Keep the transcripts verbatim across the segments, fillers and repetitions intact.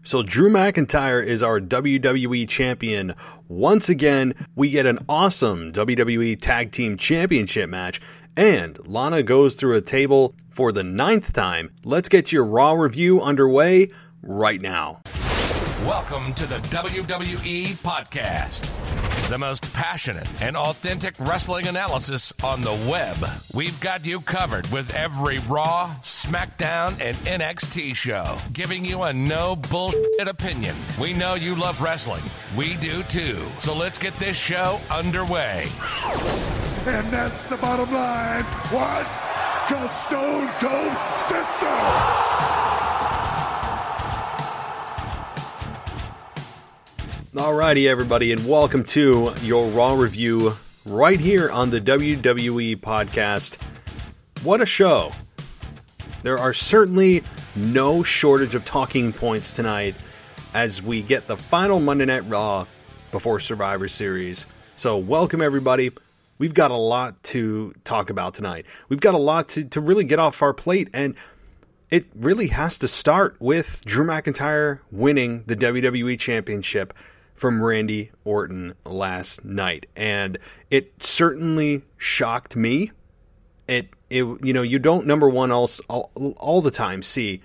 So Drew McIntyre is our W W E champion. Once again, we get an awesome W W E Tag Team Championship match, and Lana goes through a table for the ninth time. Let's get your Raw review underway right now. Welcome to the W W E Podcast, the most passionate and authentic wrestling analysis on the web. We've got you covered with every Raw, SmackDown, and N X T show, giving you a no bullshit opinion. We know you love wrestling. We do too. So let's get this show underway. And that's the bottom line. What? Because Stone Cold said so. Alrighty, everybody, and welcome to your Raw review right here on the W W E Podcast. What a show. There are certainly no shortage of talking points tonight as we get the final Monday Night Raw before Survivor Series. So welcome, everybody. We've got a lot to talk about tonight. We've got a lot to, to really get off our plate, and it really has to start with Drew McIntyre winning the W W E Championship from Randy Orton last night. And it certainly shocked me. It, it you know, you don't, number one, all, all, all the time see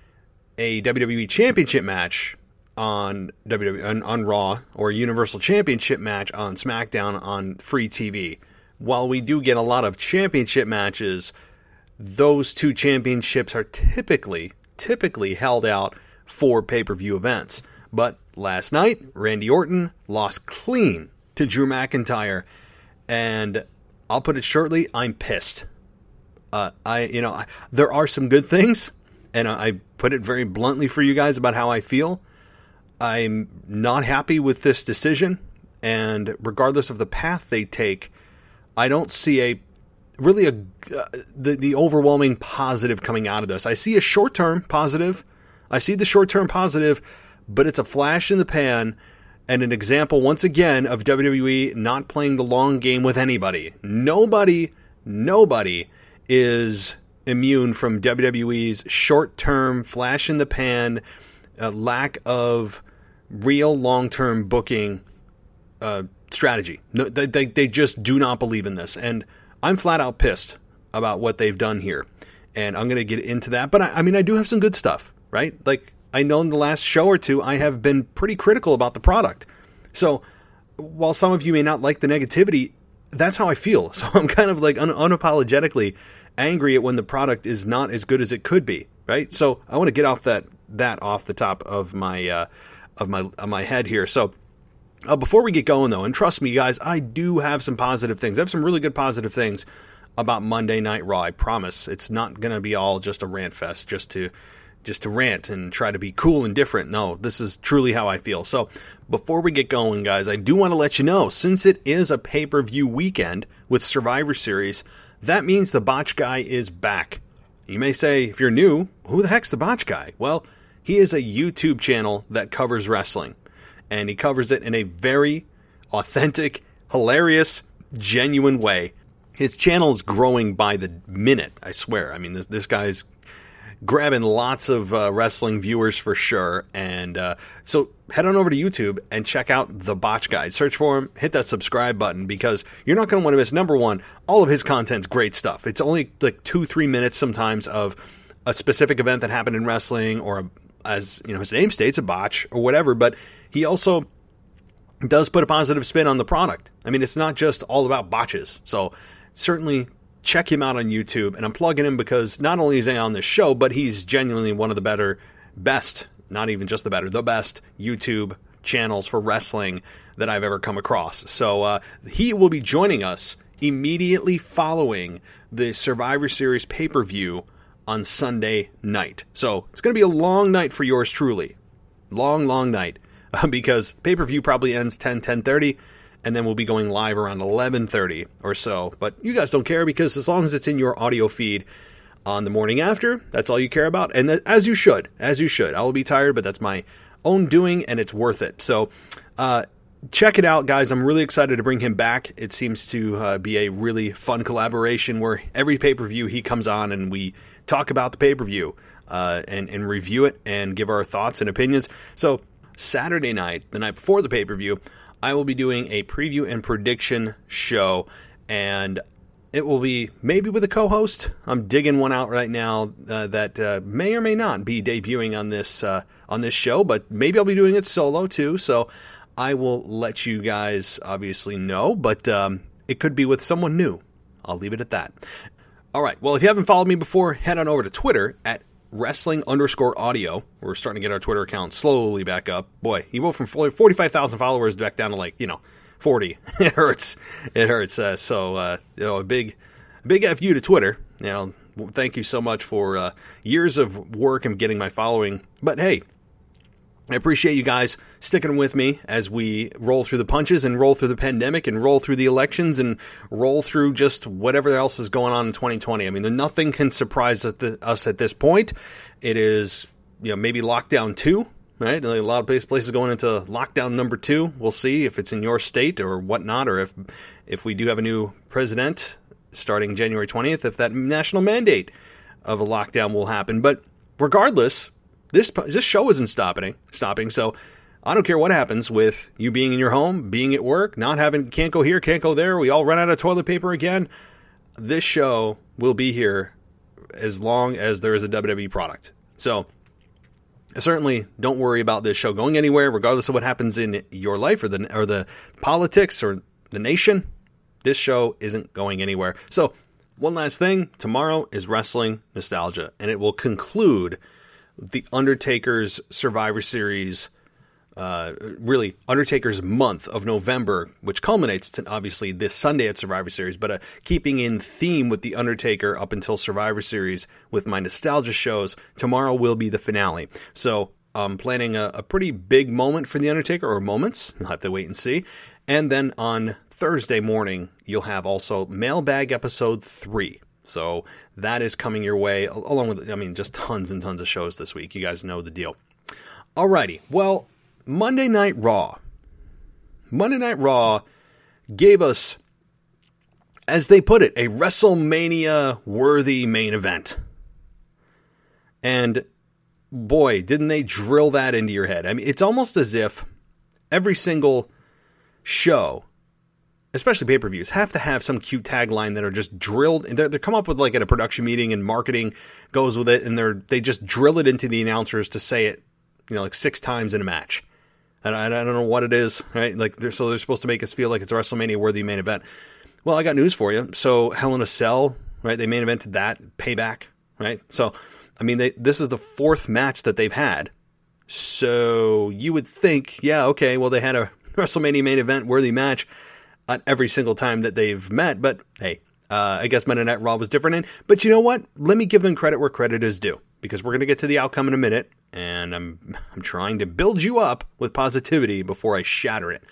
a W W E Championship match on W W E, on, on Raw, or a Universal Championship match on SmackDown on free T V. While we do get a lot of championship matches, those two championships are typically, typically held out for pay-per-view events. But last night, Randy Orton lost clean to Drew McIntyre, and I'll put it shortly, I'm pissed. Uh, I, you know, I, there are some good things, and I, I put it very bluntly for you guys about how I feel. I'm not happy with this decision, and regardless of the path they take, I don't see a really a uh, the the overwhelming positive coming out of this. I see a short-term positive. I see the short-term positive. But it's a flash in the pan and an example, once again, of W W E not playing the long game with anybody. Nobody, nobody is immune from W W E's short-term, flash in the pan, uh, lack of real long-term booking uh, strategy. No, they, they, they just do not believe in this. And I'm flat out pissed about what they've done here. And I'm going to get into that. But I, I mean, I do have some good stuff, right? Like, I know in the last show or two, I have been pretty critical about the product. So while some of you may not like the negativity, that's how I feel. So I'm kind of like un- unapologetically angry at when the product is not as good as it could be, right? So I want to get off that that off the top of my uh, of my of my head here. So uh, before we get going, though, and trust me, guys, I do have some positive things. I have some really good positive things about Monday Night Raw. I promise it's not going to be all just a rant fest, just to just to rant and try to be cool and different. No, this is truly how I feel. So before we get going, guys, I do want to let you know, since it is a pay-per-view weekend with Survivor Series, that means the Botch Guy is back. You may say, if you're new, who the heck's the Botch Guy? Well, he is a YouTube channel that covers wrestling, and he covers it in a very authentic, hilarious, genuine way. His channel is growing by the minute, I swear. I mean, this, this guy's grabbing lots of uh, wrestling viewers for sure. And uh, so head on over to YouTube and check out The Botch Guide. Search for him, hit that subscribe button, because you're not going to want to miss, number one, all of his content's great stuff. It's only like two, three minutes sometimes of a specific event that happened in wrestling, or a, as you know, his name states, a botch or whatever. But he also does put a positive spin on the product. I mean, it's not just all about botches. So certainly check him out on YouTube, and I'm plugging him because not only is he on this show, but he's genuinely one of the better, best, not even just the better, the best YouTube channels for wrestling that I've ever come across. So uh, he will be joining us immediately following the Survivor Series pay-per-view on Sunday night. So it's going to be a long night for yours truly. Long, long night, because pay-per-view probably ends ten, ten thirty, and then we'll be going live around eleven thirty or so. But you guys don't care, because as long as it's in your audio feed on the morning after, that's all you care about. And that, as you should, as you should. I will be tired, but that's my own doing, and it's worth it. So uh, check it out, guys. I'm really excited to bring him back. It seems to uh, be a really fun collaboration where every pay-per-view he comes on and we talk about the pay-per-view. uh, and, and review it and give our thoughts and opinions. So Saturday night, the night before the pay-per-view, I will be doing a preview and prediction show, and it will be maybe with a co-host. I'm digging one out right now uh, that uh, may or may not be debuting on this uh, on this show, but maybe I'll be doing it solo too. So I will let you guys obviously know, but um, it could be with someone new. I'll leave it at that. All right. Well, if you haven't followed me before, head on over to Twitter at wrestling underscore audio. We're starting to get our Twitter account slowly back up. Boy, you went from forty-five thousand followers back down to like, you know, forty. It hurts. It hurts. Uh, so, uh, you know, a big, big F you to Twitter. You know, thank you so much for uh, years of work and getting my following. But hey, I appreciate you guys sticking with me as we roll through the punches and roll through the pandemic and roll through the elections and roll through just whatever else is going on in twenty twenty. I mean, nothing can surprise us at this point. It is, you know, maybe lockdown two. Right, a lot of places going into lockdown number two. We'll see if it's in your state or whatnot, or if if we do have a new president starting January twentieth, if that national mandate of a lockdown will happen. But regardless, this this show isn't stopping. Stopping. So I don't care what happens with you being in your home, being at work, not having can't go here, can't go there. We all run out of toilet paper again. This show will be here as long as there is a W W E product. So certainly don't worry about this show going anywhere, regardless of what happens in your life or the or the politics or the nation. This show isn't going anywhere. So one last thing, tomorrow is Wrestling Nostalgia, and it will conclude the Undertaker's Survivor Series, uh, really Undertaker's month of November, which culminates to obviously this Sunday at Survivor Series, but uh, keeping in theme with the Undertaker up until Survivor Series with my nostalgia shows, tomorrow will be the finale. So I'm planning a, a pretty big moment for the Undertaker, or moments. You'll have to wait and see. And then on Thursday morning, you'll have also Mailbag Episode three. So that is coming your way, along with, I mean, just tons and tons of shows this week. You guys know the deal. Alrighty, well, Monday Night Raw. Monday Night Raw gave us, as they put it, a WrestleMania-worthy main event. And boy, didn't they drill that into your head. I mean, it's almost as if every single show, especially pay-per-views, have to have some cute tagline that are just drilled. They're, they're come up with like at a production meeting, and marketing goes with it, and they're they just drill it into the announcers to say it, you know, like six times in a match. And I, I don't know what it is, right? Like, they're, so they're supposed to make us feel like it's a WrestleMania-worthy main event. Well, I got news for you. So Hell in a Cell, right? They main evented that, Payback, right? So, I mean, they, this is the fourth match that they've had. So you would think, yeah, okay, well, they had a WrestleMania main event-worthy match at every single time that they've met. But hey, uh, I guess Monday Night Raw was different. And, but you know what? Let me give them credit where credit is due, because we're going to get to the outcome in a minute. And I'm I'm trying to build you up with positivity before I shatter it.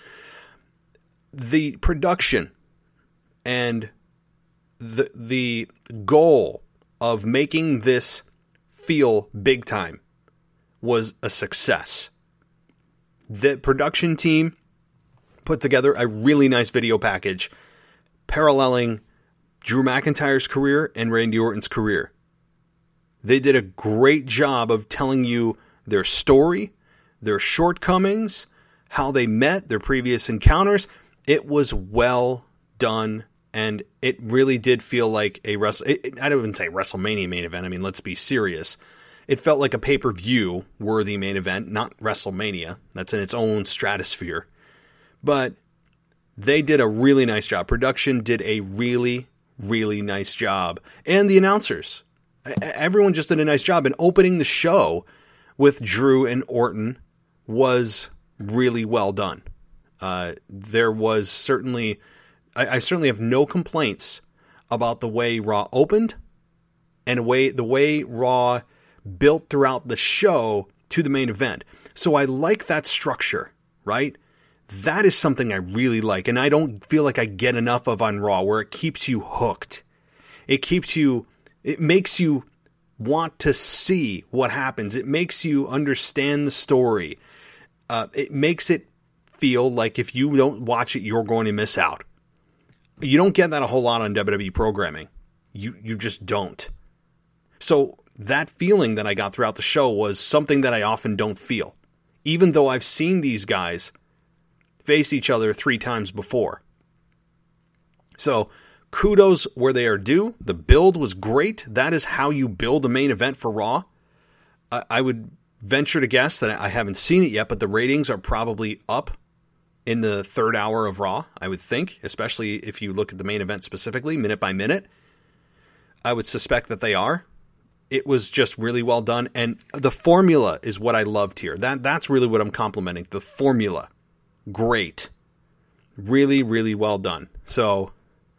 The production and the the goal of making this feel big time was a success. The production team put together a really nice video package paralleling Drew McIntyre's career and Randy Orton's career. They did a great job of telling you their story, their shortcomings, how they met, their previous encounters. It was well done, and it really did feel like a wrestle. It, I don't even say WrestleMania main event. I mean, let's be serious. It felt like a pay-per-view worthy main event, not WrestleMania. That's in its own stratosphere. But they did a really nice job. Production did a really, really nice job. And the announcers. Everyone just did a nice job. And opening the show with Drew and Orton was really well done. Uh, there was certainly... I, I certainly have no complaints about the way Raw opened and the way, the way Raw built throughout the show to the main event. So I like that structure, right? That is something I really like, and I don't feel like I get enough of on Raw, where it keeps you hooked. It keeps you... It makes you want to see what happens. It makes you understand the story. Uh, it makes it feel like if you don't watch it, you're going to miss out. You don't get that a whole lot on W W E programming. You you just don't. So that feeling that I got throughout the show was something that I often don't feel, even though I've seen these guys face each other three times before. So, kudos where they are due. The build was great. That is how you build a main event for Raw. I, I would venture to guess that I haven't seen it yet, but the ratings are probably up in the third hour of Raw, I would think, especially if you look at the main event specifically, minute by minute. I would suspect that they are. It was just really well done, and the formula is what I loved here. That That's really what I'm complimenting. The formula. Great. Really, really well done. So,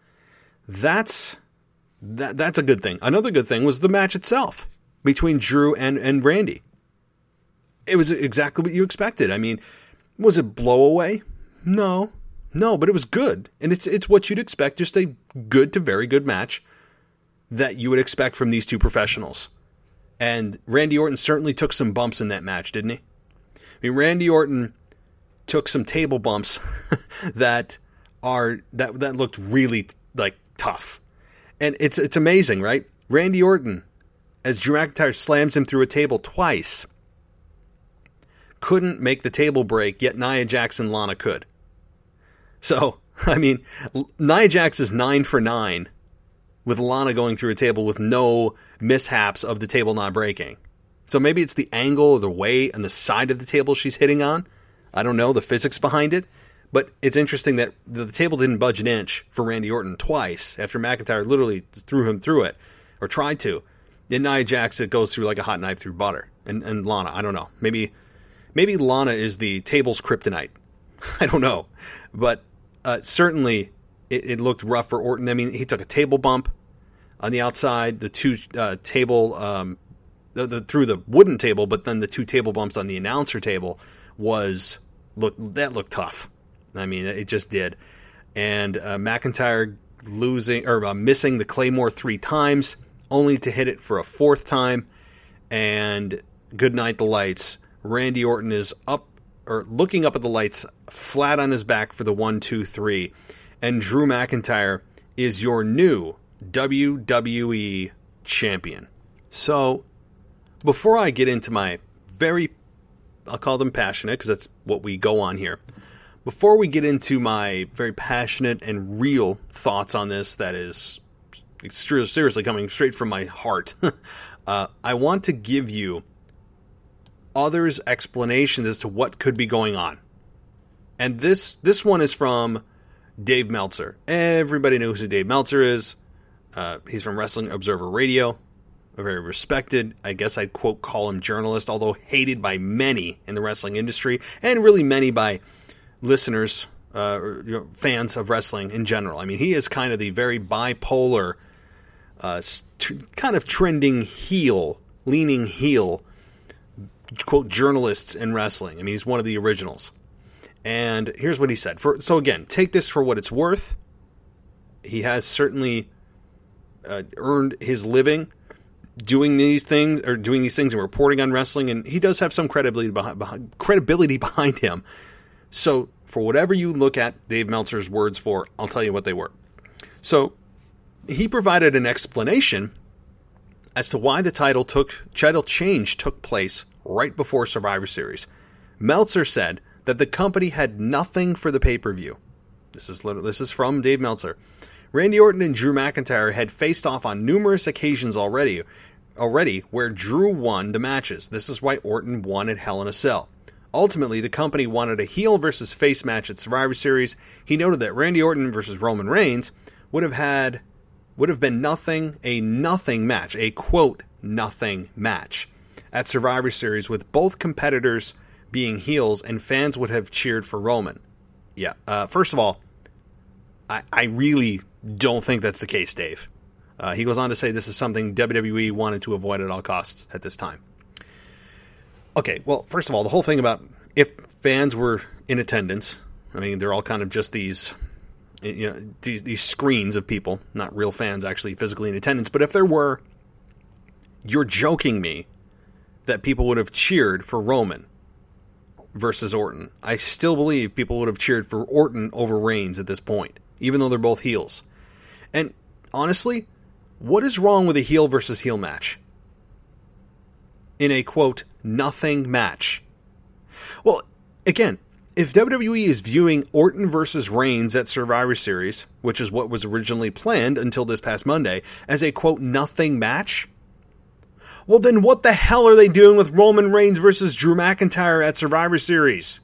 that's that. That's a good thing. Another good thing was the match itself between Drew and, and Randy. It was exactly what you expected. I mean, was it blowaway? No. No, but it was good. And it's it's what you'd expect, just a good to very good match that you would expect from these two professionals. And Randy Orton certainly took some bumps in that match, didn't he? I mean, Randy Orton took some table bumps that are that that looked really like tough. And it's it's amazing, right? Randy Orton, as Drew McIntyre slams him through a table twice, couldn't make the table break, yet Nia Jax and Lana could. So, I mean, Nia Jax is nine for nine with Lana going through a table with no mishaps of the table not breaking. So maybe it's the angle or the way and the side of the table she's hitting on. I don't know the physics behind it. But it's interesting that the table didn't budge an inch for Randy Orton twice after McIntyre literally threw him through it, or tried to. In Nia Jax, it goes through like a hot knife through butter. And, and Lana, I don't know. Maybe maybe Lana is the table's kryptonite. I don't know. But uh, certainly it, it looked rough for Orton. I mean, he took a table bump on the outside, the two uh, table, um, the, the, through the wooden table, but then the two table bumps on the announcer table was, look, that looked tough. I mean, it just did. And uh, McIntyre losing or uh, missing the Claymore three times, only to hit it for a fourth time. And good night, the lights. Randy Orton is up or looking up at the lights, flat on his back for the one, two, three. And Drew McIntyre is your new W W E champion. So, before I get into my very, I'll call them passionate, because that's what we go on here. Before we get into my very passionate and real thoughts on this, that is seriously coming straight from my heart, uh, I want to give you others' explanations as to what could be going on. And this this one is from Dave Meltzer. Everybody knows who Dave Meltzer is. Uh, he's from Wrestling Observer Radio, a very respected, I guess I'd quote call him journalist, although hated by many in the wrestling industry, and really many by listeners, uh, or, you know, fans of wrestling in general. I mean, he is kind of the very bipolar, uh, st- kind of trending heel, leaning heel, quote, journalists in wrestling. I mean, he's one of the originals. And here's what he said. For, so again, take this for what it's worth. He has certainly uh, earned his living doing these things, or doing these things and reporting on wrestling, and he does have some credibility behind, behind credibility behind him. So, for whatever you look at Dave Meltzer's words for, I'll tell you what they were. So, he provided an explanation as to why the title took title change took place right before Survivor Series. Meltzer said that the company had nothing for the pay-per-view. This is this is from Dave Meltzer. Randy Orton and Drew McIntyre had faced off on numerous occasions already, already where Drew won the matches. This is why Orton won at Hell in a Cell. Ultimately, the company wanted a heel versus face match at Survivor Series. He noted that Randy Orton versus Roman Reigns would have had, would have been nothing, a nothing match, a quote, nothing match at Survivor Series, with both competitors being heels, and fans would have cheered for Roman. Yeah, uh, first of all, I, I really don't think that's the case, Dave. Uh, he goes on to say this is something W W E wanted to avoid at all costs at this time. Okay, well, first of all, the whole thing about if fans were in attendance, I mean, they're all kind of just these, you know, these, these screens of people, not real fans actually physically in attendance. But if there were, you're joking me that people would have cheered for Roman versus Orton. I still believe people would have cheered for Orton over Reigns at this point, even though they're both heels. And honestly, what is wrong with a heel versus heel match? in a, quote, nothing match. Well, again, if W W E is viewing Orton versus Reigns at Survivor Series, which is what was originally planned until this past Monday, as a, quote, nothing match, well then what the hell are they doing with Roman Reigns versus Drew McIntyre at Survivor Series?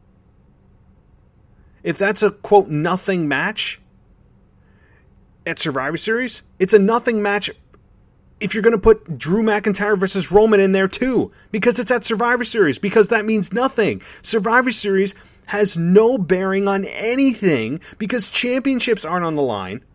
If that's a, quote, nothing match at Survivor Series, it's a nothing match if you're going to put Drew McIntyre versus Roman in there too, because it's at Survivor Series, because that means nothing. Survivor Series has no bearing on anything because championships aren't on the line.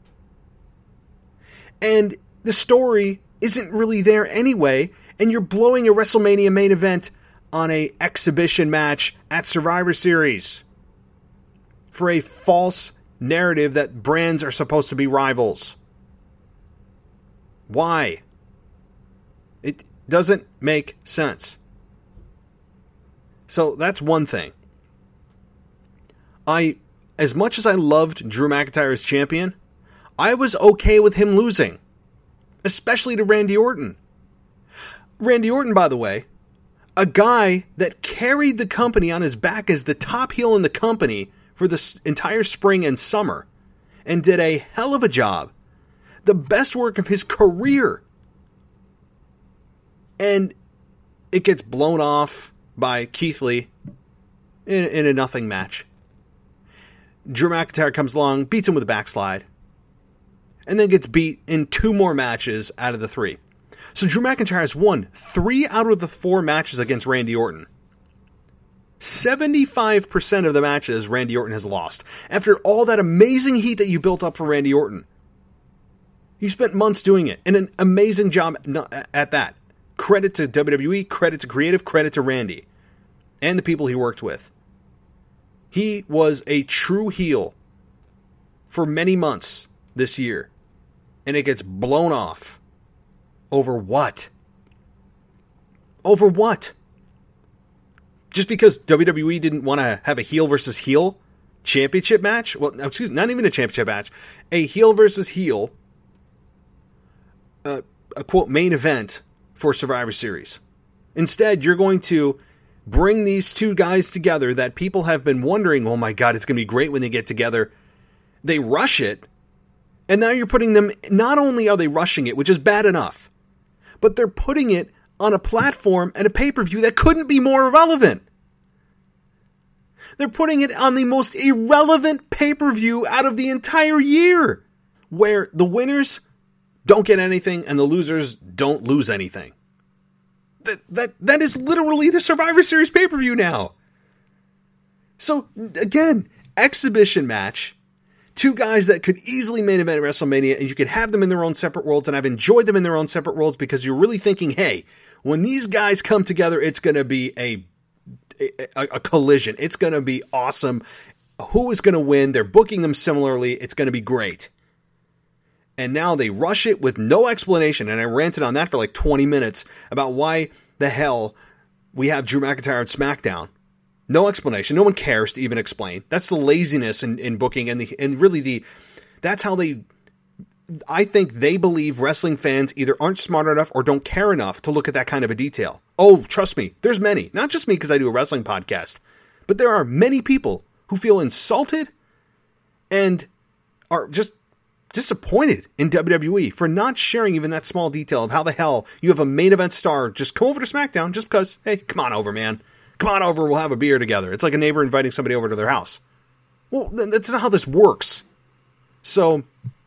And the story isn't really there anyway, and you're blowing a WrestleMania main event on a exhibition match at Survivor Series for a false narrative that brands are supposed to be rivals. Why? It doesn't make sense. So that's one thing. I, as much as I loved Drew McIntyre as champion, I was okay with him losing. Especially to Randy Orton. Randy Orton, by the way, a guy that carried the company on his back as the top heel in the company for the entire spring and summer, and did a hell of a job. The best work of his career. And it gets blown off by Keith Lee in, in a nothing match. Drew McIntyre comes along, beats him with a backslide, and then gets beat in two more matches out of the three. So Drew McIntyre has won three out of the four matches against Randy Orton. seventy-five percent of the matches Randy Orton has lost. After all that amazing heat that you built up for Randy Orton. You spent months doing it, and an amazing job at that. Credit to W W E, credit to creative, credit to Randy. And the people he worked with. He was a true heel for many months this year. And it gets blown off. Over what? Over what? Just because W W E didn't want to have a heel versus heel championship match? Well, excuse me, not even a championship match. A heel versus heel, uh, a quote, main event for Survivor Series. Instead, you're going to bring these two guys together that people have been wondering, oh my God, it's going to be great when they get together. They rush it, and now you're putting them, not only are they rushing it, which is bad enough, but they're putting it on a platform and a pay-per-view that couldn't be more irrelevant. They're putting it on the most irrelevant pay-per-view out of the entire year, where the winners don't get anything and the losers don't lose anything. That that that is literally the Survivor Series pay-per-view now. So, again, exhibition match, two guys that could easily main event at WrestleMania, and you could have them in their own separate worlds, and I've enjoyed them in their own separate worlds because you're really thinking, hey, when these guys come together, it's going to be a, a, a collision. It's going to be awesome. Who is going to win? They're booking them similarly. It's going to be great. And now they rush it with no explanation, and I ranted on that for like twenty minutes about why the hell we have Drew McIntyre on SmackDown. No explanation. No one cares to even explain. That's the laziness in, in booking, and the and really the that's how they. I think they believe wrestling fans either aren't smart enough or don't care enough to look at that kind of a detail. Oh, trust me, there's many. Not just me because I do a wrestling podcast, but there are many people who feel insulted and are just disappointed in W W E for not sharing even that small detail of how the hell you have a main event star just come over to SmackDown just because, hey, come on over, man. Come on over, we'll have a beer together. It's like a neighbor inviting somebody over to their house. Well, that's not how this works. So,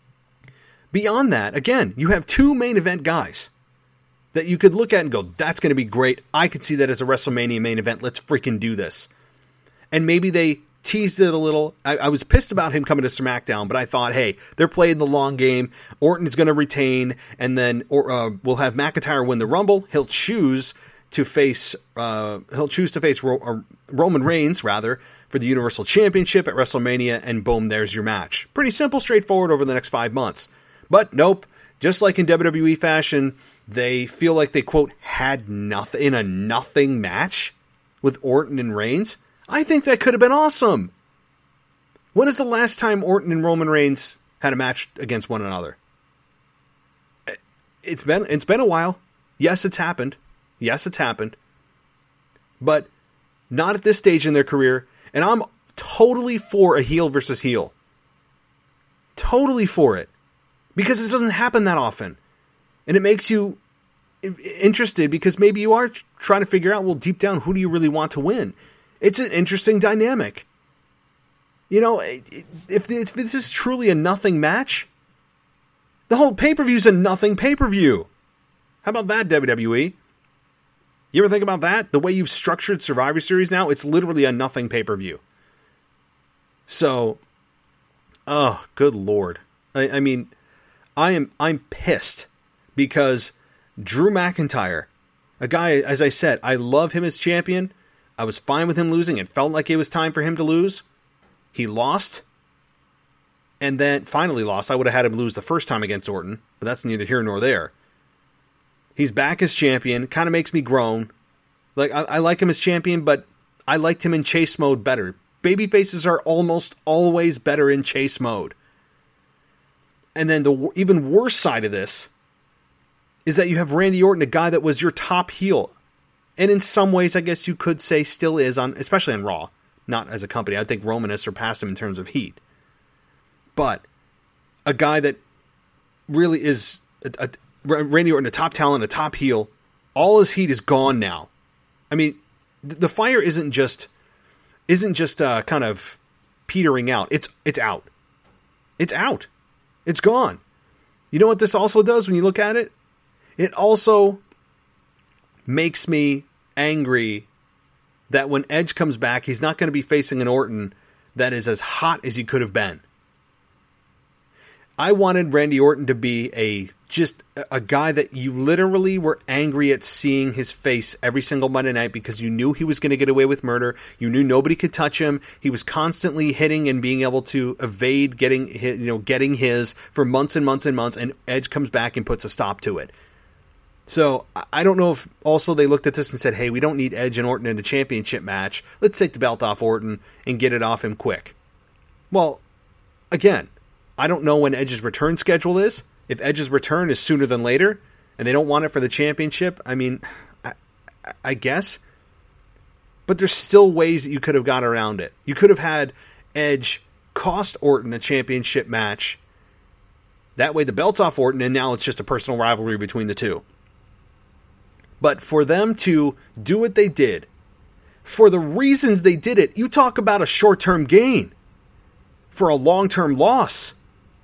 beyond that, again, you have two main event guys that you could look at and go, that's going to be great. I could see that as a WrestleMania main event. Let's freaking do this. And maybe they teased it a little. I, I was pissed about him coming to SmackDown, but I thought, hey, they're playing the long game. Orton is going to retain, and then or, uh, we'll have McIntyre win the Rumble. He'll choose to face uh, he'll choose to face Ro- uh, Roman Reigns, rather, for the Universal Championship at WrestleMania, and boom, there's your match. Pretty simple, straightforward over the next five months. But nope, just like in W W E fashion, they feel like they, quote, had nothing in a nothing match with Orton and Reigns. I think that could have been awesome. When is the last time Orton and Roman Reigns had a match against one another? It's been it's been a while. Yes, it's happened. Yes, it's happened. But not at this stage in their career. And I'm totally for a heel versus heel. Totally for it. Because it doesn't happen that often. And it makes you interested because maybe you are trying to figure out, well, deep down, who do you really want to win? It's an interesting dynamic. You know, if, if this is truly a nothing match, the whole pay-per-view is a nothing pay-per-view. How about that, W W E? You ever think about that? The way you've structured Survivor Series now, it's literally a nothing pay-per-view. So, oh, good Lord. I, I mean, I am I'm pissed because Drew McIntyre, a guy, as I said, I love him as champion. I was fine with him losing. It felt like it was time for him to lose. He lost. And then finally lost. I would have had him lose the first time against Orton, but that's neither here nor there. He's back as champion. Kind of makes me groan. Like I, I like him as champion, but I liked him in chase mode better. Babyfaces are almost always better in chase mode. And then the even worse side of this is that you have Randy Orton, a guy that was your top heel. And in some ways, I guess you could say still is, on, especially on Raw. Not as a company. I think Roman has surpassed him in terms of heat. But a guy that really is a, a, Randy Orton, a top talent, a top heel. All his heat is gone now. I mean, the fire isn't just isn't just uh, kind of petering out. It's it's out. It's out. It's gone. You know what this also does when you look at it? It also makes me angry that when Edge comes back, he's not going to be facing an Orton that is as hot as he could have been. I wanted Randy Orton to be a just a guy that you literally were angry at seeing his face every single Monday night because you knew he was going to get away with murder. You knew nobody could touch him. He was constantly hitting and being able to evade getting his, you know, getting his for months and months and months, and Edge comes back and puts a stop to it. So I don't know if also they looked at this and said, hey, we don't need Edge and Orton in a championship match. Let's take the belt off Orton and get it off him quick. Well, again, I don't know when Edge's return schedule is. If Edge's return is sooner than later, and they don't want it for the championship, I mean, I, I guess. But there's still ways that you could have gone around it. You could have had Edge cost Orton a championship match. That way the belt's off Orton, and now it's just a personal rivalry between the two. But for them to do what they did, for the reasons they did it, you talk about a short-term gain for a long-term loss.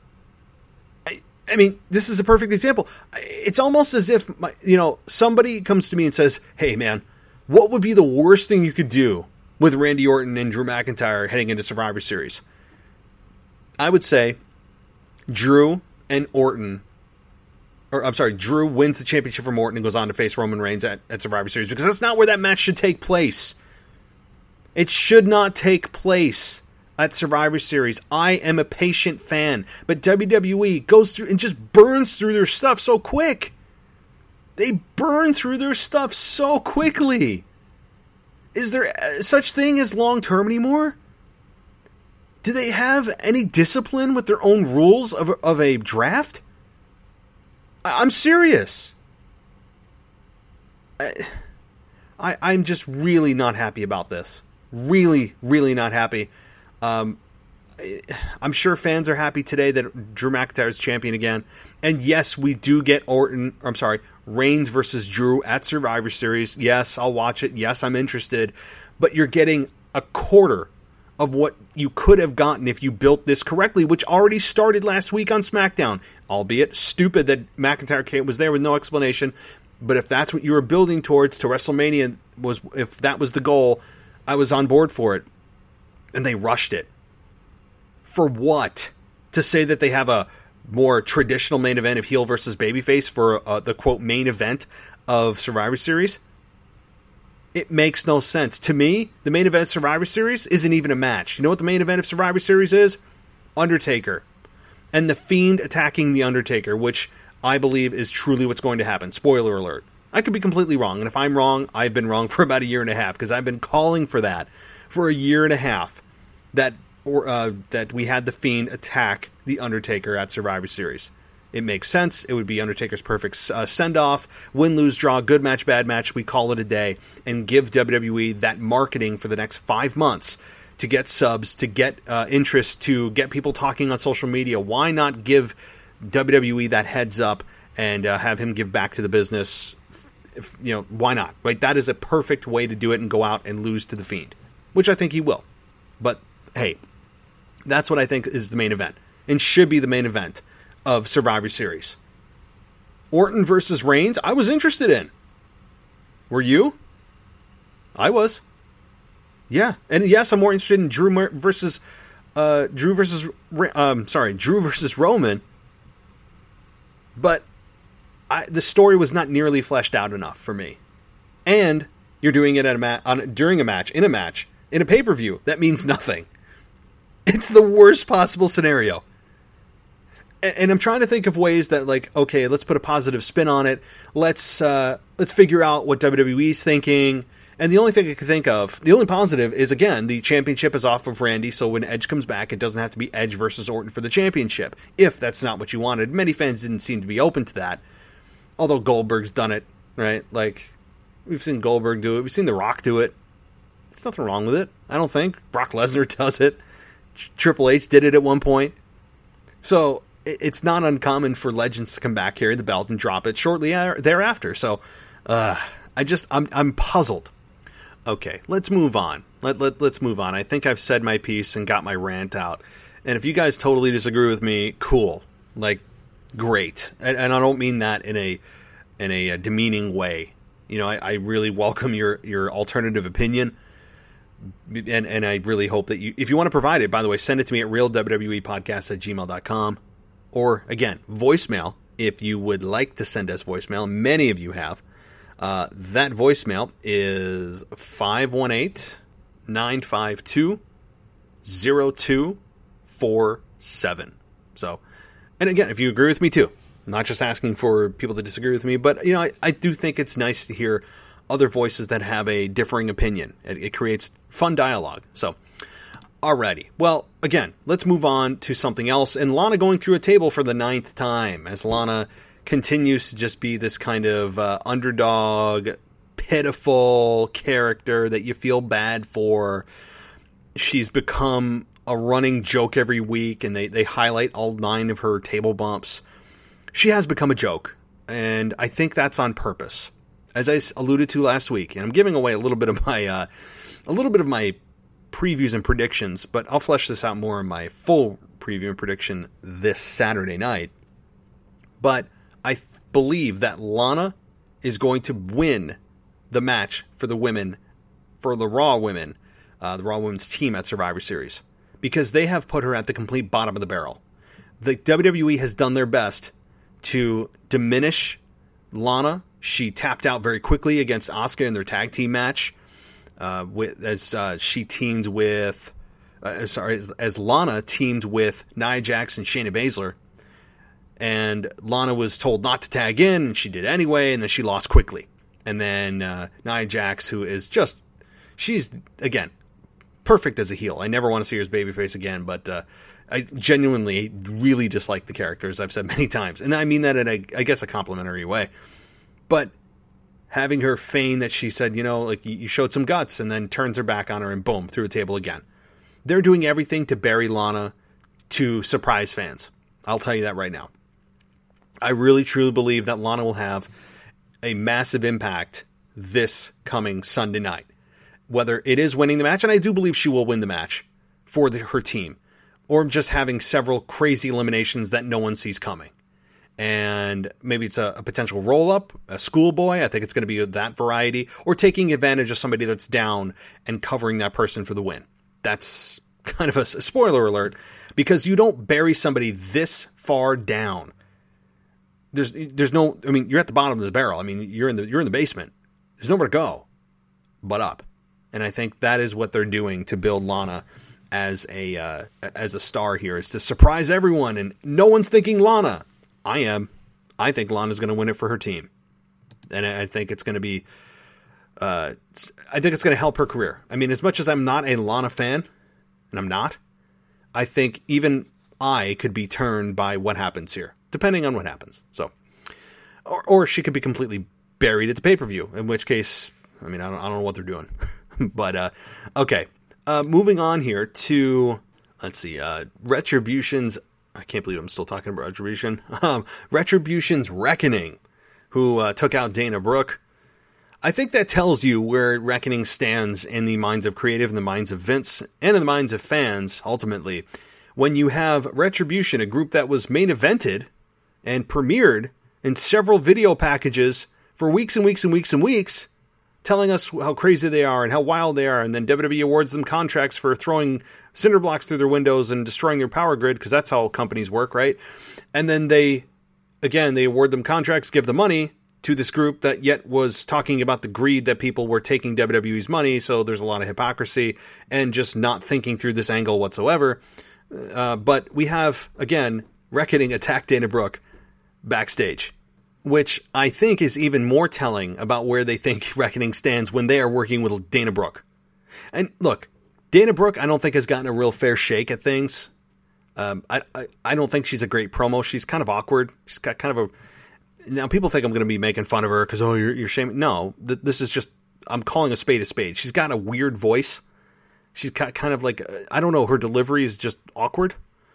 I mean, this is a perfect example. It's almost as if, you know, somebody comes to me and says, hey, man, what would be the worst thing you could do with Randy Orton and Drew McIntyre heading into Survivor Series? I would say Drew and Orton, or I'm sorry, Drew wins the championship from Orton and goes on to face Roman Reigns at, at Survivor Series, because that's not where that match should take place. It should not take place at Survivor Series. I am a patient fan, but W W E goes through and just burns through their stuff so quick. They burn through their stuff so quickly. Is there such thing as long-term anymore? Do they have any discipline with their own rules of, of a draft? I'm serious. I, I, I'm just really not happy about this. Really, really not happy. Um, I'm sure fans are happy today that Drew McIntyre is champion again. And yes, we do get Orton, or I'm sorry, Reigns versus Drew at Survivor Series. Yes, I'll watch it. Yes, I'm interested. But you're getting a quarter of what you could have gotten if you built this correctly, which already started last week on SmackDown. Albeit stupid that McIntyre was there with no explanation. But if that's what you were building towards to WrestleMania, was if that was the goal, I was on board for it. And they rushed it. For what? To say that they have a more traditional main event of heel versus babyface for uh, the, quote, main event of Survivor Series? It makes no sense. To me, the main event of Survivor Series isn't even a match. You know what the main event of Survivor Series is? Undertaker. And The Fiend attacking The Undertaker, which I believe is truly what's going to happen. Spoiler alert. I could be completely wrong. And if I'm wrong, I've been wrong for about a year and a half, because I've been calling for that for a year and a half. That or uh, that we had The Fiend attack The Undertaker at Survivor Series. It makes sense. It would be Undertaker's perfect uh, send-off. Win, lose, draw, good match, bad match. We call it a day and give W W E that marketing for the next five months to get subs, to get uh, interest, to get people talking on social media. Why not give W W E that heads up and uh, have him give back to the business? If, you know, why not? Right? That is a perfect way to do it and go out and lose to The Fiend, which I think he will. But hey, that's what I think is the main event and should be the main event of Survivor Series. Orton versus Reigns, I was interested in. Were you? I was. Yeah, and yes, I'm more interested in Drew versus uh, Drew versus um, sorry, Drew versus Roman. But I, the story was not nearly fleshed out enough for me. And you're doing it at a ma- on, during a match, in a match, in a pay-per-view. That means nothing. It's the worst possible scenario. And, and I'm trying to think of ways that, like, okay, let's put a positive spin on it. Let's uh, let's figure out what W W E's thinking. And the only thing I can think of, the only positive is, again, the championship is off of Randy, so when Edge comes back, it doesn't have to be Edge versus Orton for the championship, if that's not what you wanted. Many fans didn't seem to be open to that, although Goldberg's done it, right? Like, we've seen Goldberg do it. We've seen The Rock do it. There's nothing wrong with it, I don't think. Brock Lesnar does it. Triple H did it at one point. So, it's not uncommon for legends to come back, carry the belt, and drop it shortly thereafter. So, uh, I just, I'm, I'm puzzled. Okay, let's move on. Let, let, let's move on. I think I've said my piece and got my rant out. And if you guys totally disagree with me, cool. Like, great. And, and I don't mean that in a in a, a demeaning way. You know, I, I really welcome your, your alternative opinion. And and I really hope that you, if you want to provide it, by the way, send it to me at real W W E podcast at gmail dot com. Or, again, voicemail, if you would like to send us voicemail. Many of you have. Uh, that voicemail is five one eight, nine five two, zero two four seven. So, and again, if you agree with me too, I'm not just asking for people to disagree with me, but, you know, I, I do think it's nice to hear other voices that have a differing opinion. It, it creates fun dialogue. So, alrighty. Well, again, let's move on to something else. And Lana going through a table for the ninth time, as Lana continues to just be this kind of uh, underdog, pitiful character that you feel bad for. She's become a running joke every week, and they, they highlight all nine of her table bumps. She has become a joke, and I think that's on purpose. As I alluded to last week, and I'm giving away a little bit of my uh, a little bit of my previews and predictions, but I'll flesh this out more in my full preview and prediction this Saturday night. But I believe that Lana is going to win the match for the women, for the Raw women, uh, the Raw women's team at Survivor Series, because they have put her at the complete bottom of the barrel. The W W E has done their best to diminish Lana. She tapped out very quickly against Asuka in their tag team match, uh, with, as uh, she teamed with, uh, sorry, as, as Lana teamed with Nia Jax and Shayna Baszler. And Lana was told not to tag in, and she did anyway, and then she lost quickly. And then uh, Nia Jax, who is just, she's, again, perfect as a heel. I never want to see her as babyface again, but uh, I genuinely really dislike the character, as I've said many times. And I mean that in, a, I guess, a complimentary way. But having her feign that she said, you know, like, you showed some guts, and then turns her back on her, and boom, through a table again. They're doing everything to bury Lana to surprise fans. I'll tell you that right now. I really, truly believe that Lana will have a massive impact this coming Sunday night. Whether it is winning the match, and I do believe she will win the match for the, her team, or just having several crazy eliminations that no one sees coming. And maybe it's a, a potential roll-up, a schoolboy. I think it's going to be that variety, or taking advantage of somebody that's down and covering that person for the win. That's kind of a, a spoiler alert, because you don't bury somebody this far down. There's, there's no, I mean, you're at the bottom of the barrel. I mean, you're in the, you're in the basement. There's nowhere to go but up. And I think that is what they're doing to build Lana as a, uh, as a star here, is to surprise everyone. And no one's thinking Lana. I am. I think Lana's going to win it for her team. And I think it's going to be, uh, I think it's going to help her career. I mean, as much as I'm not a Lana fan, and I'm not, I think even I could be turned by what happens here. depending on what happens. So, or, or she could be completely buried at the pay-per-view, in which case, I mean, I don't, I don't know what they're doing. But, uh, okay. Uh, moving on here to, let's see, uh, Retribution's, I can't believe I'm still talking about Retribution. Um, Retribution's Reckoning, who uh, took out Dana Brooke. I think that tells you where Reckoning stands in the minds of creative, in the minds of Vince, and in the minds of fans, ultimately. When you have Retribution, a group that was main evented and premiered in several video packages for weeks and weeks and weeks and weeks, telling us how crazy they are and how wild they are, and then W W E awards them contracts for throwing cinder blocks through their windows and destroying their power grid, because that's how companies work, right? And then they, again, they award them contracts, give the money to this group that yet was talking about the greed that people were taking W W E's money, so there's a lot of hypocrisy and just not thinking through this angle whatsoever. Uh, but we have, again, Reckoning attack Dana Brooke backstage, which I think is even more telling about where they think Reckoning stands when they are working with Dana Brooke. And look, Dana Brooke, I don't think has gotten a real fair shake at things. Um, I, I I don't think she's a great promo. She's kind of awkward. She's got kind of a... Now, people think I'm going to be making fun of her because, oh, you're, you're shaming... No, th- this is just... I'm calling a spade a spade. She's got a weird voice. She's got kind of like... I don't know, her delivery is just awkward.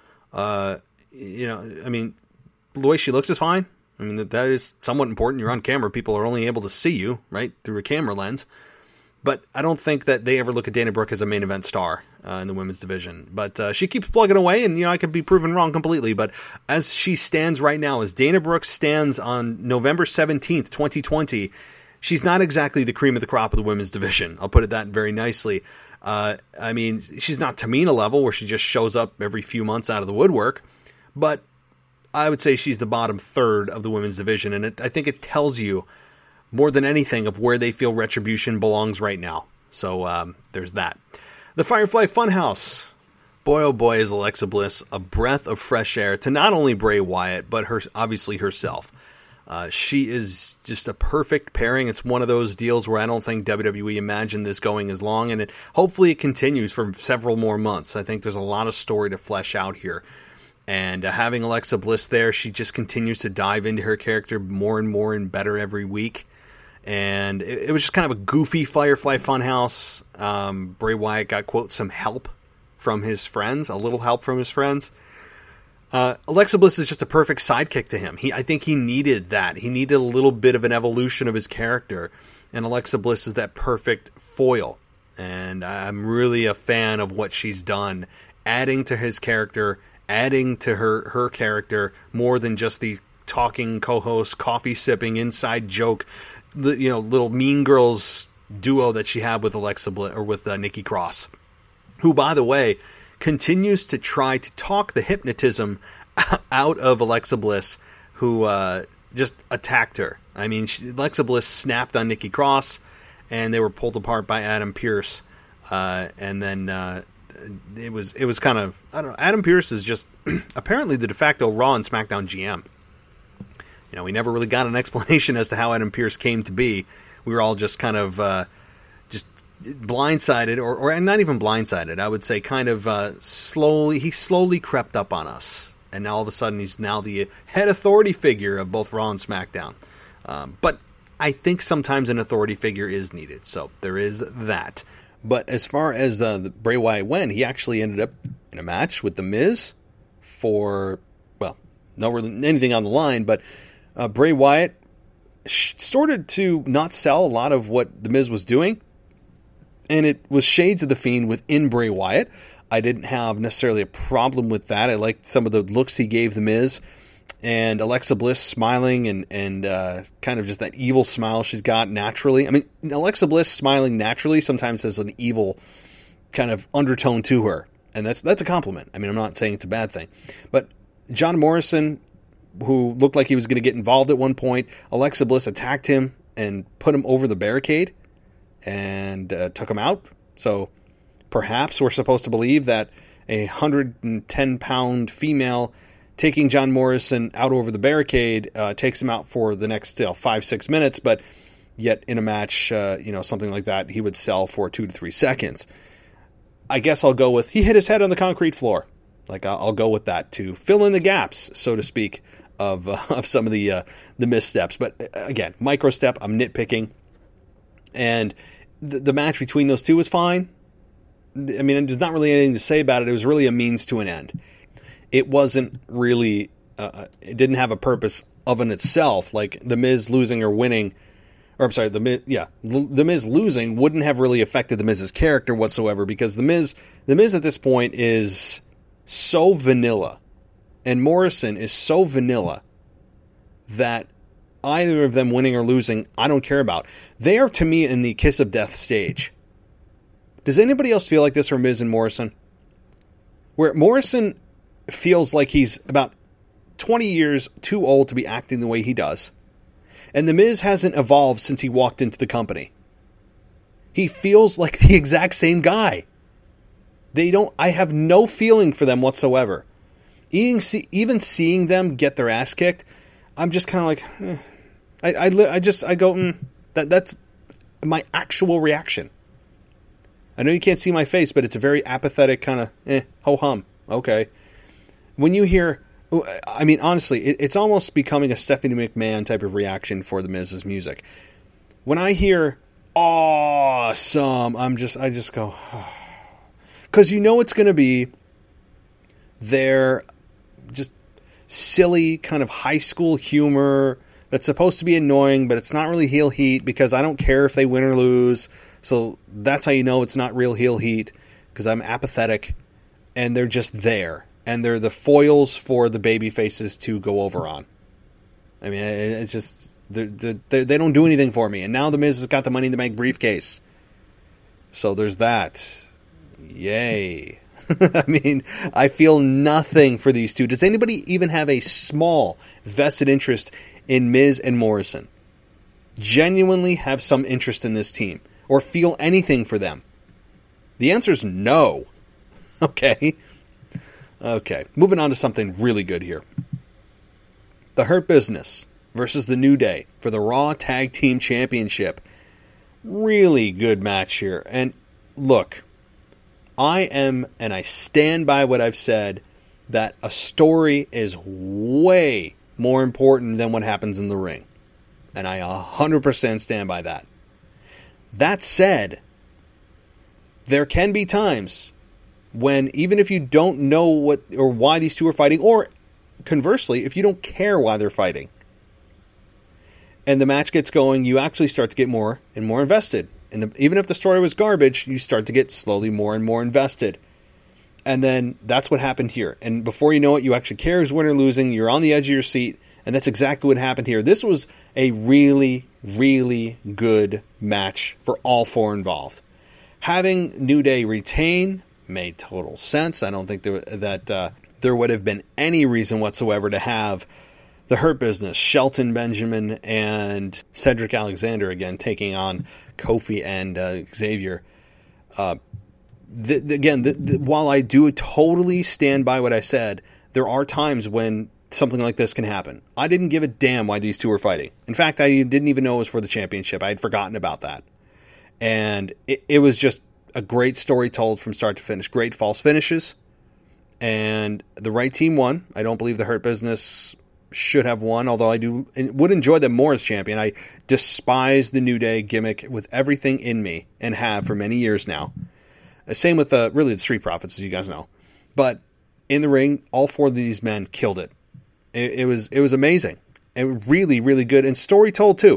Uh, you know, I mean, the way she looks is fine. I mean, that, that is somewhat important. You're on camera. People are only able to see you, right, through a camera lens. But I don't think that they ever look at Dana Brooke as a main event star uh, in the women's division. But uh, she keeps plugging away, and, you know, I could be proven wrong completely. But as she stands right now, as Dana Brooke stands on November seventeenth, twenty twenty, she's not exactly the cream of the crop of the women's division. I'll put it that very nicely. Uh, I mean, she's not Tamina level, where she just shows up every few months out of the woodwork. But I would say she's the bottom third of the women's division, and it, I think it tells you more than anything of where they feel Retribution belongs right now. So um, there's that. The Firefly Funhouse. Boy, oh boy, is Alexa Bliss a breath of fresh air to not only Bray Wyatt, but her obviously herself. Uh, she is just a perfect pairing. It's one of those deals where I don't think W W E imagined this going as long, and it hopefully it continues for several more months. I think there's a lot of story to flesh out here. And uh, having Alexa Bliss there, she just continues to dive into her character more and more and better every week. And it, it was just kind of a goofy Firefly Funhouse. Um, Bray Wyatt got, quote, some help from his friends, a little help from his friends. Uh, Alexa Bliss is just a perfect sidekick to him. He, I think he needed that. He needed a little bit of an evolution of his character. And Alexa Bliss is that perfect foil. And I'm really a fan of what she's done, adding to his character, adding to her, her character more than just the talking co-host, coffee-sipping, inside joke, the, you know, little Mean Girls duo that she had with Alexa Bliss, or with uh, Nikki Cross, who, by the way, continues to try to talk the hypnotism out of Alexa Bliss, who uh, just attacked her. I mean, she, Alexa Bliss snapped on Nikki Cross, and they were pulled apart by Adam Pearce, uh, and then uh, it was it was kind of, I don't know, Adam Pearce is just apparently the de facto Raw and SmackDown G M. You know, we never really got an explanation as to how Adam Pearce came to be. We were all just kind of uh, just blindsided, or, or not even blindsided. I would say kind of uh, slowly, he slowly crept up on us. And now all of a sudden he's now the head authority figure of both Raw and SmackDown. Um, but I think sometimes an authority figure is needed. So there is that. But as far as uh, the Bray Wyatt went, he actually ended up in a match with The Miz for, well, not really anything on the line, but uh, Bray Wyatt started to not sell a lot of what The Miz was doing, and it was shades of The Fiend within Bray Wyatt. I didn't have necessarily a problem with that. I liked some of the looks he gave The Miz, and Alexa Bliss smiling and, and uh, kind of just that evil smile she's got naturally. I mean, Alexa Bliss smiling naturally sometimes has an evil kind of undertone to her, and that's that's a compliment. I mean, I'm not saying it's a bad thing. But John Morrison, who looked like he was going to get involved at one point, Alexa Bliss attacked him and put him over the barricade and uh, took him out. So perhaps we're supposed to believe that a one hundred ten pound female taking John Morrison out over the barricade uh, takes him out for the next you know, five, six minutes, but yet in a match, uh, you know, something like that, he would sell for two to three seconds. I guess I'll go with, he hit his head on the concrete floor. Like, I'll, I'll go with that to fill in the gaps, so to speak, of uh, of some of the uh, the missteps. But again, micro step, I'm nitpicking. And the, the match between those two was fine. I mean, there's not really anything to say about it. It was really a means to an end. It wasn't really, uh, it didn't have a purpose of in itself. Like The Miz losing or winning, or I'm sorry, the Miz, yeah, The Miz losing wouldn't have really affected The Miz's character whatsoever, because The Miz, The Miz at this point is so vanilla, and Morrison is so vanilla that either of them winning or losing, I don't care about. They are, to me, in the kiss of death stage. Does anybody else feel like this for Miz and Morrison? Where Morrison feels like he's about twenty years too old to be acting the way he does. And The Miz hasn't evolved since he walked into the company. He feels like the exact same guy. They don't, I have no feeling for them whatsoever. Even, see, even seeing them get their ass kicked, I'm just kind of like, eh. I, I, I just, I go, mm, that that's my actual reaction. I know you can't see my face, but it's a very apathetic kind of, eh, ho-hum, okay. When you hear, I mean, honestly, it, it's almost becoming a Stephanie McMahon type of reaction for The Miz's music. When I hear, awesome, I'm just, I just go, because you know it's going to be their just silly kind of high school humor that's supposed to be annoying, but it's not really heel heat because I don't care if they win or lose. So that's how you know it's not real heel heat, because I'm apathetic and they're just there. And they're the foils for the baby faces to go over on. I mean, it's just, they're, they're, they don't do anything for me. And now The Miz has got the Money in the Bank briefcase. So there's that. Yay. I mean, I feel nothing for these two. Does anybody even have a small vested interest in Miz and Morrison? Genuinely have some interest in this team? Or feel anything for them? The answer is no. Okay. Okay. Moving on to something really good here. The Hurt Business versus the New Day for the Raw Tag Team Championship. Really good match here. And look, I am, and I stand by what I've said, that a story is way more important than what happens in the ring. And I one hundred percent stand by that. That said, there can be times when, even if you don't know what or why these two are fighting, or conversely, if you don't care why they're fighting, and the match gets going, you actually start to get more and more invested. And the, even if the story was garbage, you start to get slowly more and more invested. And then that's what happened here. And before you know it, you actually care who's winning or losing. You're on the edge of your seat. And that's exactly what happened here. This was a really, really good match for all four involved. Having New Day retain made total sense. I don't think there, that uh, there would have been any reason whatsoever to have the Hurt Business, Shelton Benjamin and Cedric Alexander again taking on Kofi and uh, Xavier. Uh, the, the, again, the, the, while I do totally stand by what I said, there are times when something like this can happen. I didn't give a damn why these two were fighting. In fact, I didn't even know it was for the championship. I had forgotten about that. And it, it was just a great story told from start to finish. Great false finishes. And the right team won. I don't believe the Hurt Business should have won, although I do would enjoy them more as champion. I despise the New Day gimmick with everything in me, and have for many years now. Same with uh, really the Street Profits, as you guys know. But in the ring, all four of these men killed it. It, it was it was amazing, and really, really good, and story told too.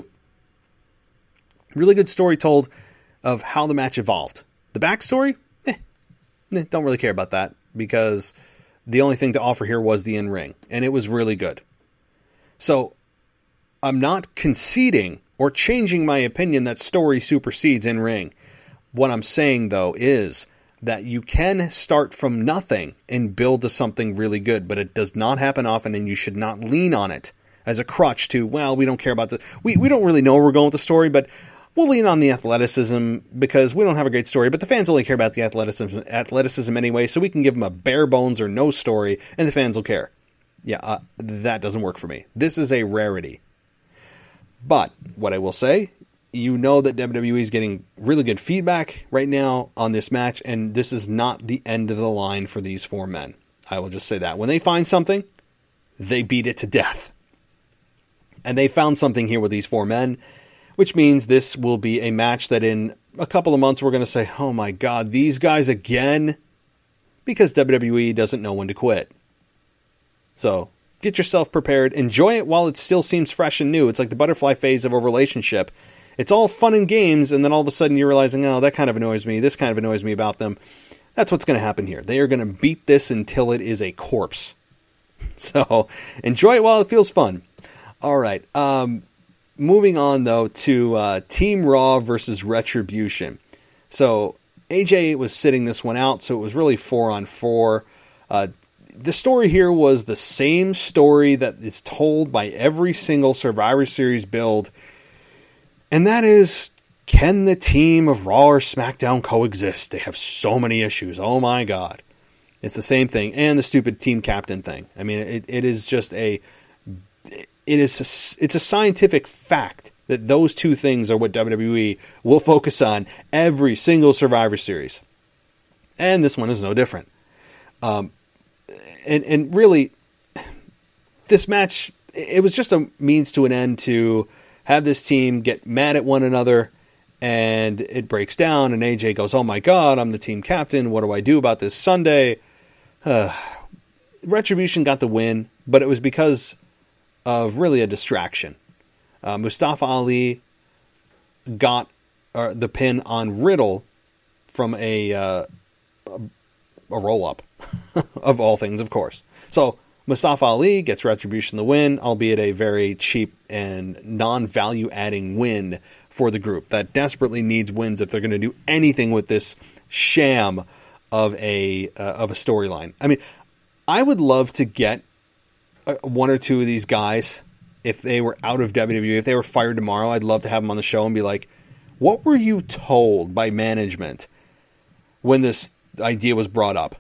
Really good story told of how the match evolved. The backstory, eh, eh, don't really care about that, because the only thing to offer here was the in-ring, and it was really good. So I'm not conceding or changing my opinion that story supersedes in-ring. What I'm saying, though, is that you can start from nothing and build to something really good, but it does not happen often, and you should not lean on it as a crutch to, well, we don't care about the... We, we don't really know where we're going with the story, but we'll lean on the athleticism because we don't have a great story, but the fans only care about the athleticism, athleticism anyway, so we can give them a bare bones or no story, and the fans will care. Yeah, uh, that doesn't work for me. This is a rarity. But what I will say, you know that W W E is getting really good feedback right now on this match, and this is not the end of the line for these four men. I will just say that. When they find something, they beat it to death. And they found something here with these four men, which means this will be a match that in a couple of months we're going to say, oh my God, these guys again? Because W W E doesn't know when to quit. So get yourself prepared. Enjoy it while it still seems fresh and new. It's like the butterfly phase of a relationship. It's all fun and games, and then all of a sudden you're realizing, oh, that kind of annoys me. This kind of annoys me about them. That's what's going to happen here. They are going to beat this until it is a corpse. So enjoy it while it feels fun. All right. Um, moving on, though, to uh, Team Raw versus Retribution. So A J was sitting this one out, so it was really four on four. Uh, the story here was the same story that is told by every single Survivor Series build, and that is, can the team of Raw or SmackDown coexist? They have so many issues. Oh my God. It's the same thing. And the stupid team captain thing. I mean, it, it is just a, it is a, it's a scientific fact that those two things are what W W E will focus on every single Survivor Series. And this one is no different. Um, and, and really, this match, it was just a means to an end to have this team get mad at one another, and it breaks down, and A J goes, oh my God, I'm the team captain. What do I do about this Sunday? Uh, Retribution got the win, but it was because of really a distraction. Uh, Mustafa Ali got uh, the pin on Riddle from a, uh, a, a roll-up, of all things, of course. So Mustafa Ali gets Retribution the win, albeit a very cheap and non-value adding win for the group that desperately needs wins if they're going to do anything with this sham of a uh, of a storyline. I mean, I would love to get uh, one or two of these guys if they were out of W W E, if they were fired tomorrow. I'd love to have them on the show and be like, what were you told by management when this idea was brought up?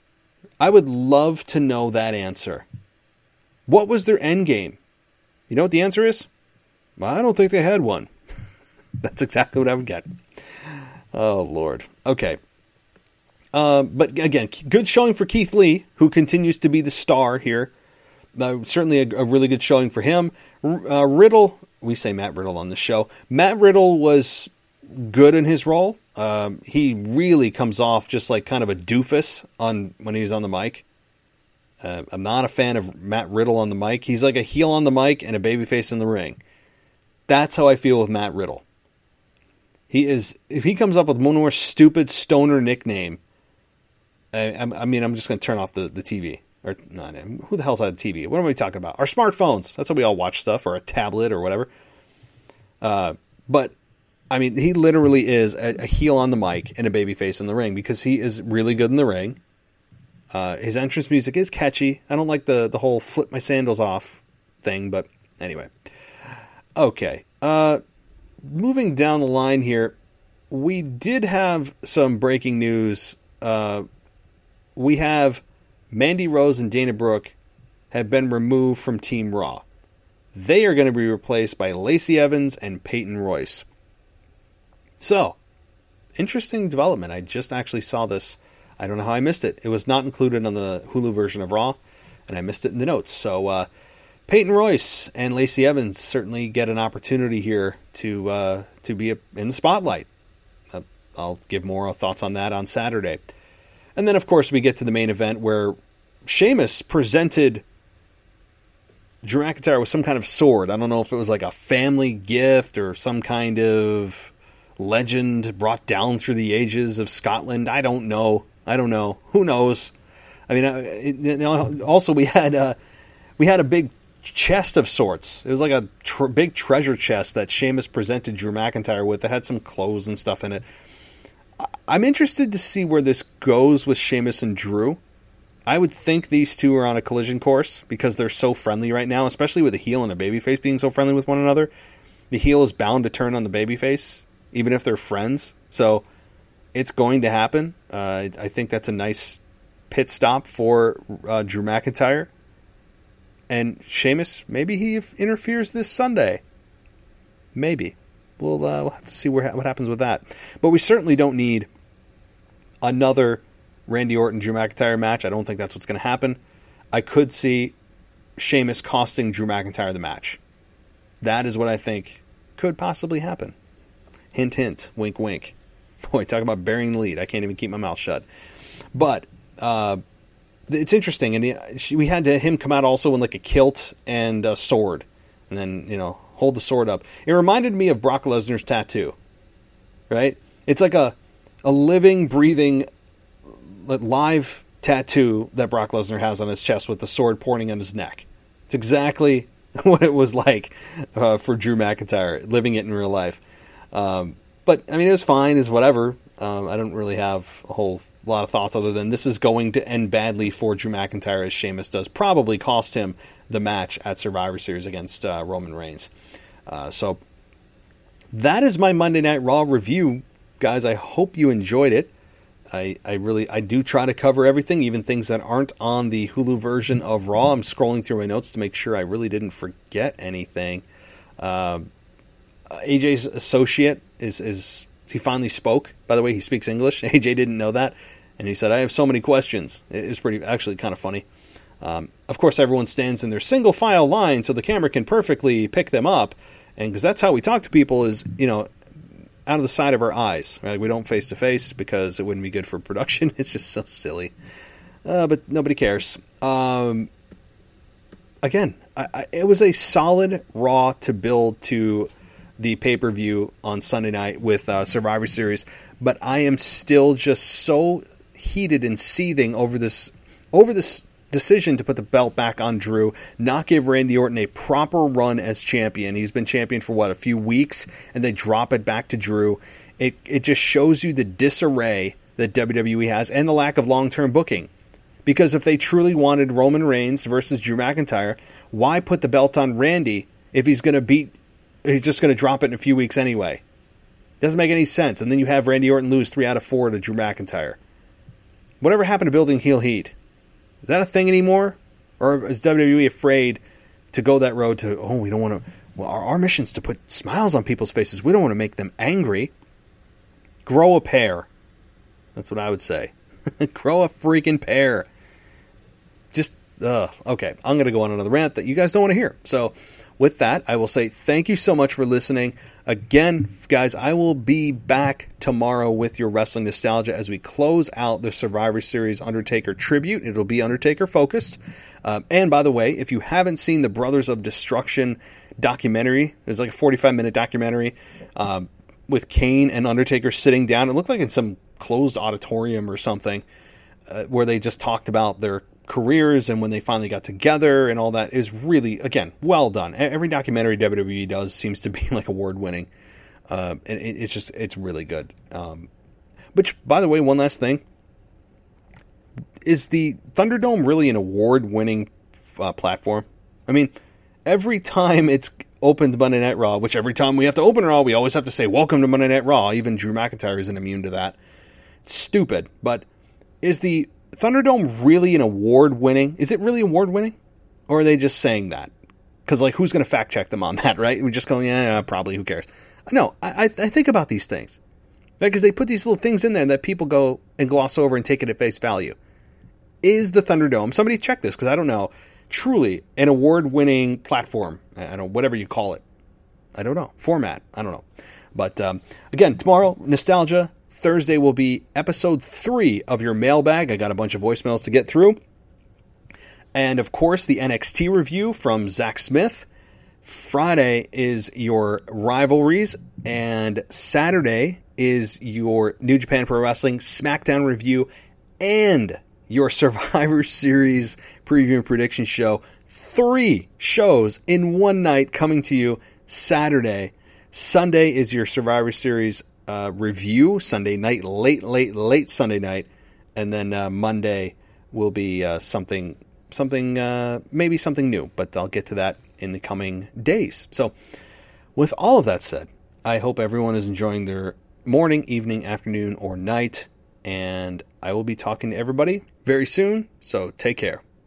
I would love to know that answer. What was their end game? You know what the answer is? I don't think they had one. That's exactly what I would get. Oh, Lord. Okay. Uh, but again, good showing for Keith Lee, who continues to be the star here. Uh, certainly a, a really good showing for him. Uh, Riddle, we say Matt Riddle on the show. Matt Riddle was good in his role. Um, he really comes off just like kind of a doofus on when he's on the mic. Uh, I'm not a fan of Matt Riddle on the mic. He's like a heel on the mic and a babyface in the ring. That's how I feel with Matt Riddle. He is, if he comes up with one more stupid stoner nickname, I, I mean, I'm just going to turn off the, the T V. Or not, who the hell's on the T V? What are we talking about? Our smartphones. That's how we all watch stuff, or a tablet or whatever. Uh, but I mean, he literally is a, a heel on the mic and a babyface in the ring because he is really good in the ring. Uh, his entrance music is catchy. I don't like the, the whole flip my sandals off thing, but anyway. Okay. Uh, moving down the line here, we did have some breaking news. Uh, we have Mandy Rose and Dana Brooke have been removed from Team Raw. They are going to be replaced by Lacey Evans and Peyton Royce. So, interesting development. I just actually saw this. I don't know how I missed it. It was not included on the Hulu version of Raw, and I missed it in the notes. So, uh, Peyton Royce and Lacey Evans certainly get an opportunity here to uh, to be a, in the spotlight. Uh, I'll give more thoughts on that on Saturday. And then, of course, we get to the main event where Sheamus presented Drew McIntyre with some kind of sword. I don't know if it was like a family gift or some kind of legend brought down through the ages of Scotland. I don't know. I don't know. Who knows? I mean, uh, it, also we had uh, we had a big chest of sorts. It was like a tr- big treasure chest that Sheamus presented Drew McIntyre with. That had some clothes and stuff in it. I'm interested to see where this goes with Sheamus and Drew. I would think these two are on a collision course because they're so friendly right now, especially with a heel and a babyface being so friendly with one another. The heel is bound to turn on the babyface, even if they're friends. So it's going to happen. Uh, I think that's a nice pit stop for uh, Drew McIntyre. And Sheamus, maybe he interferes this Sunday. Maybe. We'll, uh, we'll have to see where, what happens with that. But we certainly don't need another Randy Orton-Drew McIntyre match. I don't think that's what's going to happen. I could see Sheamus costing Drew McIntyre the match. That is what I think could possibly happen. Hint, hint, wink, wink. Boy, talk about burying the lead. I can't even keep my mouth shut. But uh, it's interesting. And he, we had to, him come out also in like a kilt and a sword. And then, you know, hold the sword up. It reminded me of Brock Lesnar's tattoo. Right? It's like a, a living, breathing, live tattoo that Brock Lesnar has on his chest with the sword pointing on his neck. It's exactly what it was like uh, for Drew McIntyre, living it in real life. Um, but, I mean, it was fine, it's whatever. Um, I don't really have a whole lot of thoughts other than this is going to end badly for Drew McIntyre, as Sheamus does. Probably cost him the match at Survivor Series against uh, Roman Reigns. Uh, so, that is my Monday Night Raw review. Guys, I hope you enjoyed it. I, I really, I do try to cover everything, even things that aren't on the Hulu version of Raw. I'm scrolling through my notes to make sure I really didn't forget anything. Uh, A J's associate is, is, he finally spoke. By the way, he speaks English. A J didn't know that. And he said, I have so many questions. It was pretty, actually kind of funny. Um, of course, everyone stands in their single file line so the camera can perfectly pick them up. And because that's how we talk to people is, you know, out of the side of our eyes, right? We don't face to face because it wouldn't be good for production. It's just so silly. Uh, but nobody cares. Um, again, I, I, it was a solid Raw to build to the pay-per-view on Sunday night with uh, Survivor Series. But I am still just so heated and seething over this, over this decision to put the belt back on Drew, not give Randy Orton a proper run as champion. He's been champion for what, a few weeks, and they drop it back to Drew. It it just shows you the disarray that W W E has and the lack of long-term booking. Because if they truly wanted Roman Reigns versus Drew McIntyre, why put the belt on Randy if he's going to beat, he's just going to drop it in a few weeks anyway? Doesn't make any sense. And then you have Randy Orton lose three out of four to Drew McIntyre. Whatever happened to building heel heat? Is that a thing anymore? Or is W W E afraid to go that road to, oh, we don't want to, well, our, our mission is to put smiles on people's faces. We don't want to make them angry. Grow a pair. That's what I would say. Grow a freaking pair. Just, uh, okay, I'm going to go on another rant that you guys don't want to hear. So with that, I will say thank you so much for listening. Again, guys, I will be back tomorrow with your wrestling nostalgia as we close out the Survivor Series Undertaker tribute. It'll be Undertaker focused. Um, and by the way, if you haven't seen the Brothers of Destruction documentary, there's like a forty-five minute documentary um, with Kane and Undertaker sitting down. It looked like in some closed auditorium or something uh, where they just talked about their careers and when they finally got together and all that. Is really, again, well done. Every documentary W W E does seems to be like award winning. Uh, and it, it's just, it's really good. Um, which, by the way, one last thing. Is the Thunderdome really an award winning uh, platform? I mean, every time it's opened Monday Night Raw, which every time we have to open Raw, we always have to say, welcome to Monday Night Raw. Even Drew McIntyre isn't immune to that. It's stupid. But is the Thunderdome really an award-winning? Is it really award-winning? Or are they just saying that? Because, like, who's going to fact-check them on that, right? We're just going, yeah, probably, who cares? No, I, I think about these things. Because right? They put these little things in there that people go and gloss over and take it at face value. Is the Thunderdome, somebody check this, because I don't know, truly an award-winning platform? I don't know, whatever you call it. I don't know. Format. I don't know. But, um, again, tomorrow, nostalgia. Thursday will be episode three of your mailbag. I got a bunch of voicemails to get through. And, of course, the N X T review from Zach Smith. Friday is your rivalries. And Saturday is your New Japan Pro Wrestling SmackDown review and your Survivor Series preview and prediction show. Three shows in one night coming to you Saturday. Sunday is your Survivor Series Uh, review Sunday night, late, late, late Sunday night, and then uh, Monday will be uh, something, something, uh, maybe something new, but I'll get to that in the coming days. So, with all of that said, I hope everyone is enjoying their morning, evening, afternoon, or night, and I will be talking to everybody very soon. So, take care.